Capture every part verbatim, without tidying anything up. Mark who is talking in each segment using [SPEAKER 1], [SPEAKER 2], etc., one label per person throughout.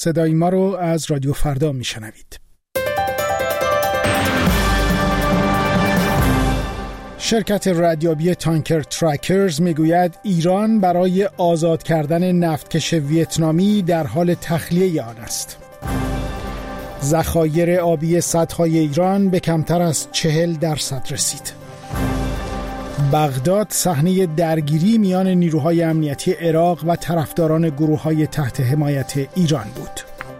[SPEAKER 1] صدای ما رو از رادیو فردا میشنوید. شرکت ردیابی تانکر ترکرز میگوید ایران برای آزاد کردن نفتکش ویتنامی در حال تخلیه آن است. ذخایر آبی سدهای ایران به کمتر از چهل درصد رسید. بغداد صحنه درگیری میان نیروهای امنیتی عراق و طرفداران گروه‌های تحت حمایت ایران بود.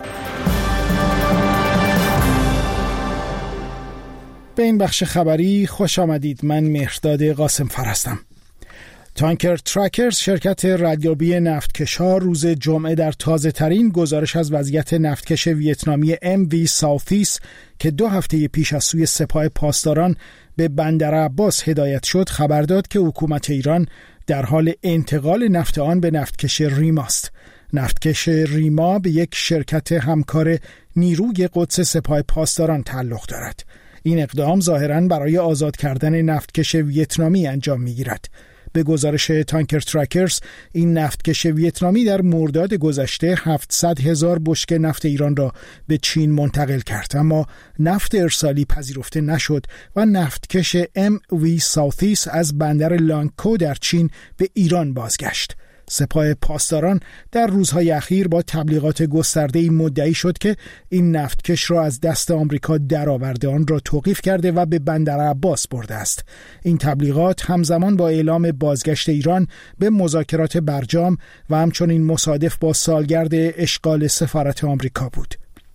[SPEAKER 1] به این بخش خبری خوش آمدید. من مهرداد قاسمفر هستم. تانکر ترکرز، شرکت ردیابی نفتکش‌ها، روز جمعه در تازه ترین گزارش از وضعیت نفتکش ویتنامی ام وی ساوتیست که دو هفته پیش از سوی سپاه پاسداران به بندر عباس هدایت شد خبر داد که حکومت ایران در حال انتقال نفت آن به نفتکش ریما است. نفتکش ریما به یک شرکت همکار نیروی قدس سپاه پاسداران تعلق دارد. این اقدام ظاهراً برای آزاد کردن نفتکش ویتنامی انجام می‌گیرد. به گزارش تانکر ترکرز، این نفتکش ویتنامی در مرداد گذشته هفتصد هزار بشکه نفت ایران را به چین منتقل کرد، اما نفت ارسالی پذیرفته نشد و نفتکش ام وی ساوتیست از بندر لانگکو در چین به ایران بازگشت. سپاه پاسداران در روزهای اخیر با تبلیغات گسترده‌ای مدعی شد که این نفتکش را از دست آمریکا درآورده، آن را توقیف کرده و به بندر عباس برده است. این تبلیغات همزمان با اعلام بازگشت ایران به مذاکرات برجام و همچنین مصادف با سالگرد اشغال سفارت آمریکا بود.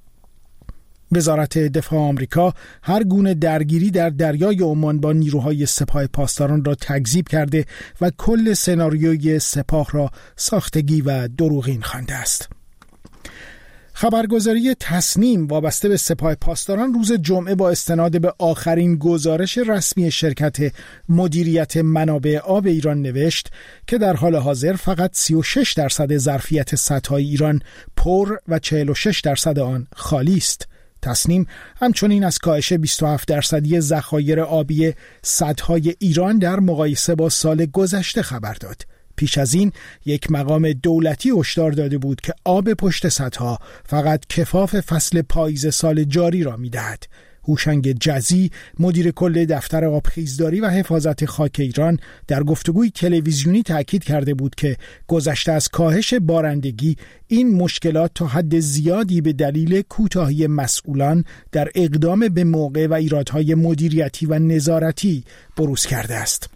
[SPEAKER 1] وزارت دفاع آمریکا هر گونه درگیری در دریای عمان با نیروهای سپاه پاسداران را تکذیب کرده و کل سناریوی سپاه را ساختگی و دروغین خوانده است. خبرگزاری تصنیم وابسته به سپاه پاسداران روز جمعه با استناد به آخرین گزارش رسمی شرکت مدیریت منابع آب ایران نوشت که در حال حاضر فقط سی و شش درصد ظرفیت سدهای ایران پر و چهل و شش درصد آن خالی است. تصنیم همچنین از کاهش بیست و هفت درصدی ذخایر آبی سدهای ایران در مقایسه با سال گذشته خبر داد. پیش از این یک مقام دولتی هشدار داده بود که آب پشت سدها فقط کفاف فصل پاییز سال جاری را می‌دهد. هوشنگ جزی، مدیر کل دفتر آبخیزداری و حفاظت خاک ایران، در گفتگوی تلویزیونی تاکید کرده بود که گذشته از کاهش بارندگی، این مشکلات تا حد زیادی به دلیل کوتاهی مسئولان در اقدام به موقع و ایرادهای مدیریتی و نظارتی بروز کرده است.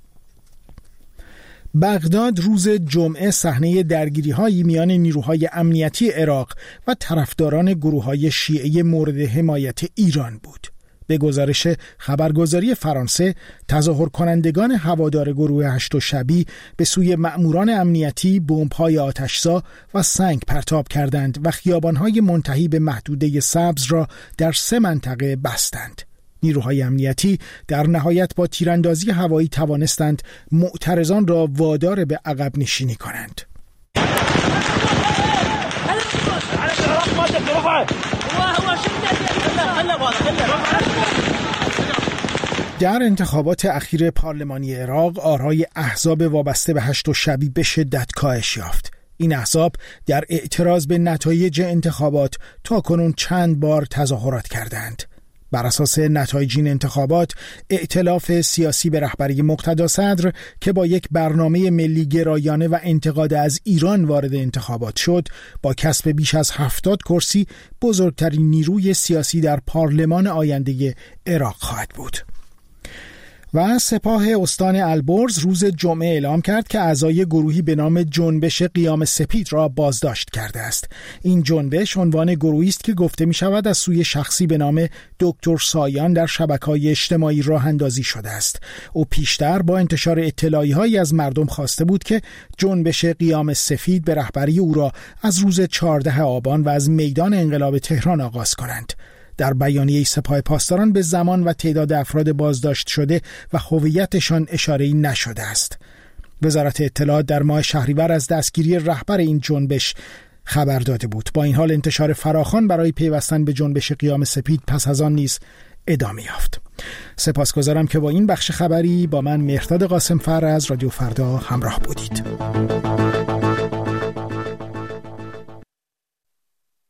[SPEAKER 1] بغداد روز جمعه صحنه درگیری‌های میان نیروهای امنیتی عراق و طرفداران گروه‌های شیعه مورد حمایت ایران بود. به گزارش خبرگزاری فرانسه، تظاهر کنندگان هوادار گروه هشت شبی به سوی مأموران امنیتی بمب‌های آتش‌زا و سنگ پرتاب کردند و خیابان‌های منتهی به محدوده سبز را در سه منطقه بستند. نیروهای امنیتی در نهایت با تیراندازی هوایی توانستند معترضان را وادار به عقب نشینی کنند. در انتخابات اخیر پارلمانی عراق، آرای احزاب وابسته به هشت شبی به شدت کاهش یافت. این احزاب در اعتراض به نتایج انتخابات تاکنون چند بار تظاهرات کردند. بر اساس نتایج این انتخابات، ائتلاف سیاسی به رهبری مقتدا صدر که با یک برنامه ملی گرایانه و انتقاد از ایران وارد انتخابات شد، با کسب بیش از هفتاد کرسی بزرگترین نیروی سیاسی در پارلمان آینده عراق خواهد بود. و سپاه استان البرز روز جمعه اعلام کرد که اعضای گروهی به نام جنبش قیام سپید را بازداشت کرده است. این جنبش عنوان گروهی است که گفته می شود از سوی شخصی به نام دکتر سایان در شبکه‌های اجتماعی راه اندازی شده است. او پیشتر با انتشار اطلاعیه‌هایی از مردم خواسته بود که جنبش قیام سفید به رهبری او را از روز چهاردهم آبان و از میدان انقلاب تهران آغاز کنند. در بیانیه سپاه پاسداران به زمان و تعداد افراد بازداشت شده و هویتشان اشاره‌ای نشده است. وزارت اطلاعات در ماه شهریور از دستگیری رهبر این جنبش خبر داده بود. با این حال انتشار فراخوان برای پیوستن به جنبش قیام سپید پس از آن نیز ادامه یافت. سپاسگزارم که با این بخش خبری با من مهرداد قاسمفر از رادیو فردا همراه بودید.